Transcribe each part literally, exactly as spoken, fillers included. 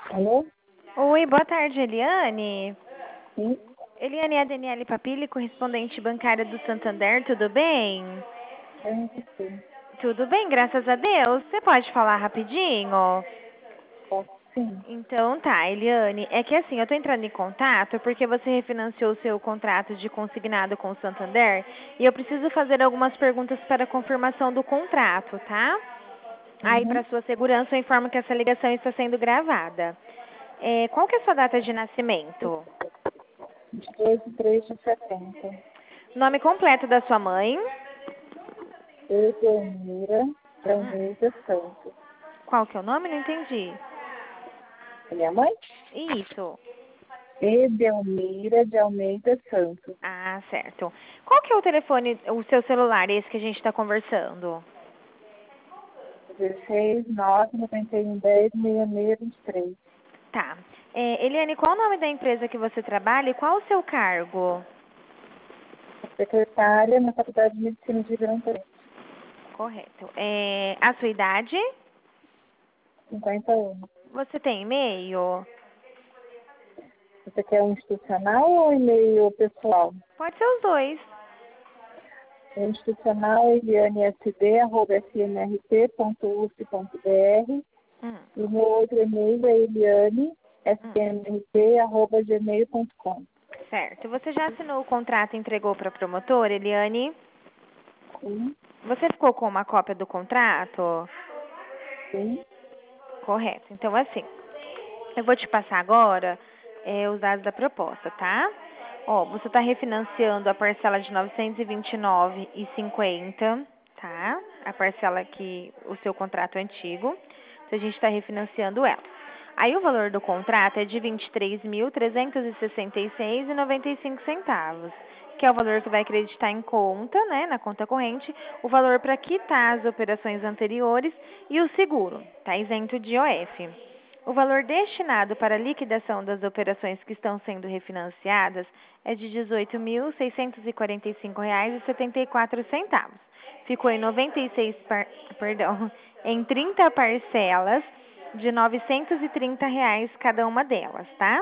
Alô? Oi, boa tarde, Eliane. Sim, Eliane é a Daniele Papilli, correspondente bancária do Santander, tudo bem? bem que sim. Tudo bem, graças a Deus. Você pode falar rapidinho? Posso sim. Então tá, Eliane, é que assim, eu tô entrando em contato porque você refinanciou o seu contrato de consignado com o Santander e eu preciso fazer algumas perguntas para confirmação do contrato, tá? Aí, Uhum. para sua segurança, eu informo que essa ligação está sendo gravada. É, qual que é a sua data de nascimento? vinte e dois de três de setenta. Nome completo da sua mãe? Edelmira de Hum, Almeida Santos. qual que é o nome? Não entendi. É minha mãe? Isso. Edelmira de Almeida Santos. Ah, certo. Qual que é o telefone, o seu celular, esse que a gente está conversando? dezesseis, nove, noventa e um, dez, sessenta e seis, vinte e três. Tá. É, Eliane, qual o nome da empresa que você trabalha e qual o seu cargo? Secretária na Faculdade de Medicina de Ribeirão Preto. Correto. É, a sua idade? cinquenta anos. Você tem e-mail? Você quer um institucional ou um e-mail pessoal? Pode ser os dois. O institucional é elianesd, arroba f m r t ponto u s p ponto b r. Hum, E o meu outro e-mail é eliane, hum, smrt, arroba gmail ponto com. certo. Você já assinou o contrato e entregou para a promotora, Eliane? Sim, Você ficou com uma cópia do contrato? sim, Correto. Então, assim, eu vou te passar agora é, os dados da proposta, tá? Ó, você está refinanciando a parcela de novecentos e vinte e nove reais e cinquenta centavos, tá? A parcela que o seu contrato é antigo. Então, a gente está refinanciando ela. Aí, o valor do contrato é de vinte e três mil trezentos e sessenta e seis reais e noventa e cinco centavos, que é o valor que vai acreditar em conta, né, na conta corrente, o valor para quitar as operações anteriores e o seguro, tá isento de I O F. O valor destinado para a liquidação das operações que estão sendo refinanciadas é de dezoito mil seiscentos e quarenta e cinco reais e setenta e quatro centavos. Ficou em noventa e seis par... perdão, em trinta parcelas de novecentos e trinta reais cada uma delas, tá?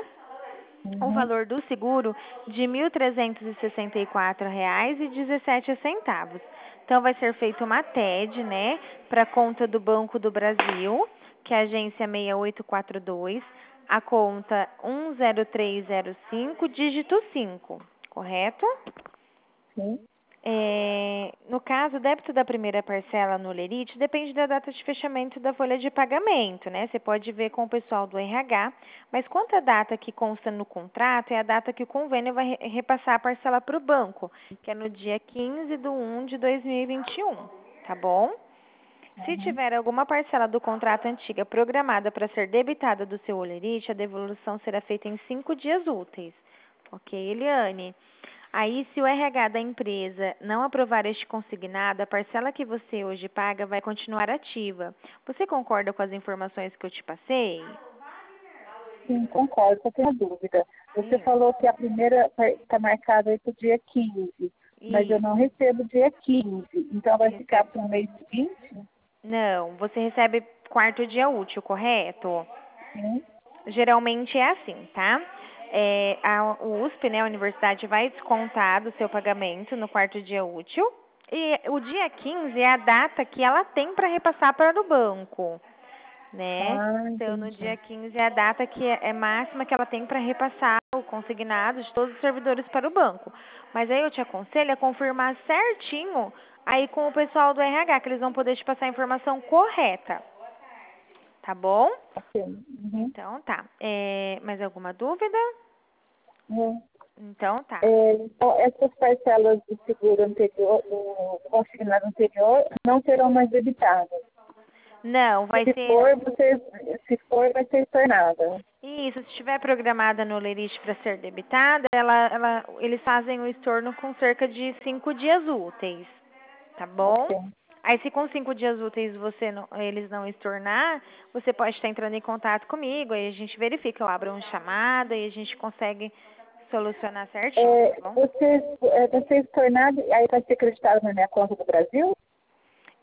O uhum, valor do seguro de mil trezentos e sessenta e quatro reais e dezessete centavos. Então vai ser feita uma T E D, né, para a conta do Banco do Brasil, que é a agência seis oito quatro dois, a conta um zero três zero cinco, dígito cinco, correto? sim. É, no caso, o débito da primeira parcela no Lerite depende da data de fechamento da folha de pagamento, né? Você pode ver com o pessoal do R H, mas quanto à data que consta no contrato é a data que o convênio vai re- repassar a parcela para o banco, que é no dia quinze de um de dois mil e vinte e um, tá bom? Se Uhum. tiver alguma parcela do contrato antiga programada para ser debitada do seu olerite, a devolução será feita em cinco dias úteis. Ok, Eliane? Aí, se o R H da empresa não aprovar este consignado, a parcela que você hoje paga vai continuar ativa. Você concorda com as informações que eu te passei? Sim, concordo, só tenho uma dúvida. Você Isso. falou que a primeira está marcada aí para o dia quinze, mas eu não Isso. recebo dia quinze, então vai ficar Recebe. para o mês seguinte? Não, você recebe quarto dia útil, correto? Sim. Geralmente é assim, tá? É, a, o U S P, né, a universidade, vai descontar do seu pagamento no quarto dia útil. E o dia quinze é a data que ela tem para repassar para o banco, né? Ah, Então, no entendi. dia quinze é a data que é, é máxima que ela tem para repassar o consignado de todos os servidores para o banco. Mas aí eu te aconselho a confirmar certinho aí com o pessoal do R H, que eles vão poder te passar a informação correta, tá bom? Ok. Uhum. Então, tá. É, mais alguma dúvida? Uhum. Então, tá. É, então, essas parcelas do seguro anterior, do consignado anterior, não serão mais debitadas. Não, vai Se ser. for, você, se for, vai ser estornada. Isso, se estiver programada no Lerite para ser debitada, ela, ela, eles fazem o estorno com cerca de cinco dias úteis, tá bom? Ok. Aí, se com cinco dias úteis você não, eles não estornar, você pode estar entrando em contato comigo, aí a gente verifica, eu abro uma chamada e a gente consegue solucionar certinho, tá É, bom? você, é, vai ser estornado, aí vai ser acreditado na minha conta do Brasil?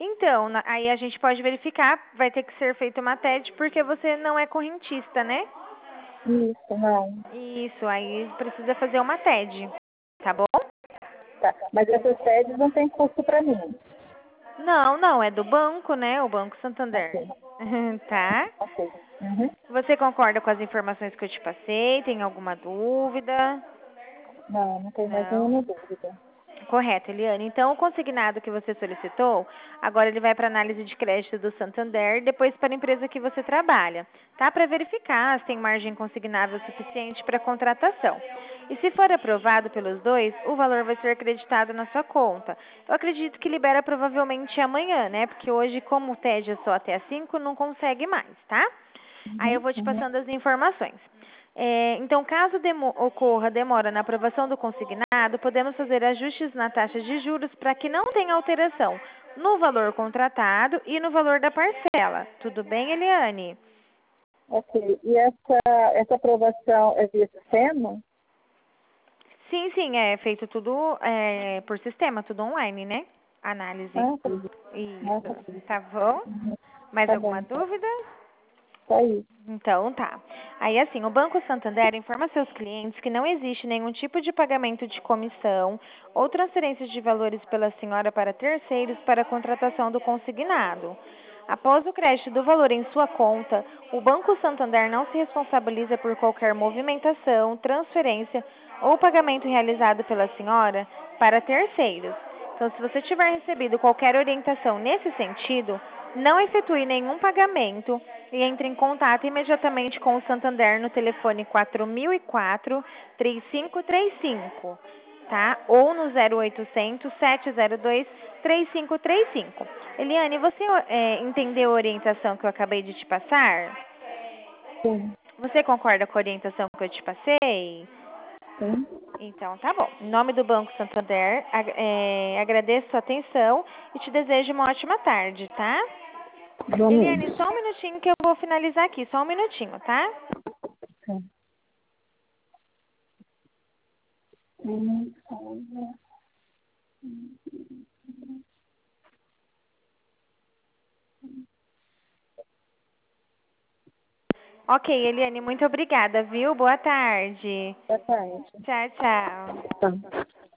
Então, na- aí a gente pode verificar, vai ter que ser feita uma T E D porque você não é correntista, né? Isso, não. Isso, aí precisa fazer uma T E D, tá bom? Tá. Mas essas sedes não tem custo para mim. Não, não, é do banco, né? O Banco Santander. Ok, Tá? ok. Uhum. Você concorda com as informações que eu te passei? Tem alguma dúvida? Não, não tem mais Não. nenhuma dúvida. Correto, Eliane. Então, o consignado que você solicitou, agora ele vai para análise de crédito do Santander, depois para a empresa que você trabalha, tá? Para verificar se tem margem consignável suficiente para contratação. E se for aprovado pelos dois, o valor vai ser acreditado na sua conta. Eu acredito que libera provavelmente amanhã, né? Porque hoje, como o T E D é só até às cinco, não consegue mais, tá? Aí eu Uhum, vou te uhum. passando as informações. É, então, caso demo- ocorra demora na aprovação do consignado, podemos fazer ajustes na taxa de juros para que não tenha alteração no valor contratado e no valor da parcela. Tudo bem, Eliane? Ok. E essa, essa aprovação é via sistema? Sim, sim, é feito tudo é, por sistema, tudo online, né? Análise. Ah, tá. Ah, tá. Isso. Tá bom? Uhum. Mais Tá bom, alguma então. dúvida? Tá aí. Então tá. Aí assim, o Banco Santander informa seus clientes que não existe nenhum tipo de pagamento de comissão ou transferência de valores pela senhora para terceiros para a contratação do consignado. Após o crédito do valor em sua conta, o Banco Santander não se responsabiliza por qualquer movimentação, transferência ou pagamento realizado pela senhora para terceiros. Então, se você tiver recebido qualquer orientação nesse sentido, não efetue nenhum pagamento e entre em contato imediatamente com o Santander no telefone quatro mil e quatro, três cinco três cinco, tá? Ou no zero oitocentos, sete zero dois, três cinco três cinco. Eliane, você é, entendeu a orientação que eu acabei de te passar? Sim, Você concorda com a orientação que eu te passei? sim. Então, tá bom. Em nome do Banco Santander, ag- é, agradeço a sua atenção e te desejo uma ótima tarde, tá? Eliane, Igualmente. só um minutinho que eu vou finalizar aqui, só um minutinho, tá? Sim. Hum, olha. Ok, Eliane, muito obrigada, viu? Boa tarde. Boa tarde. Tchau, tchau. Tá.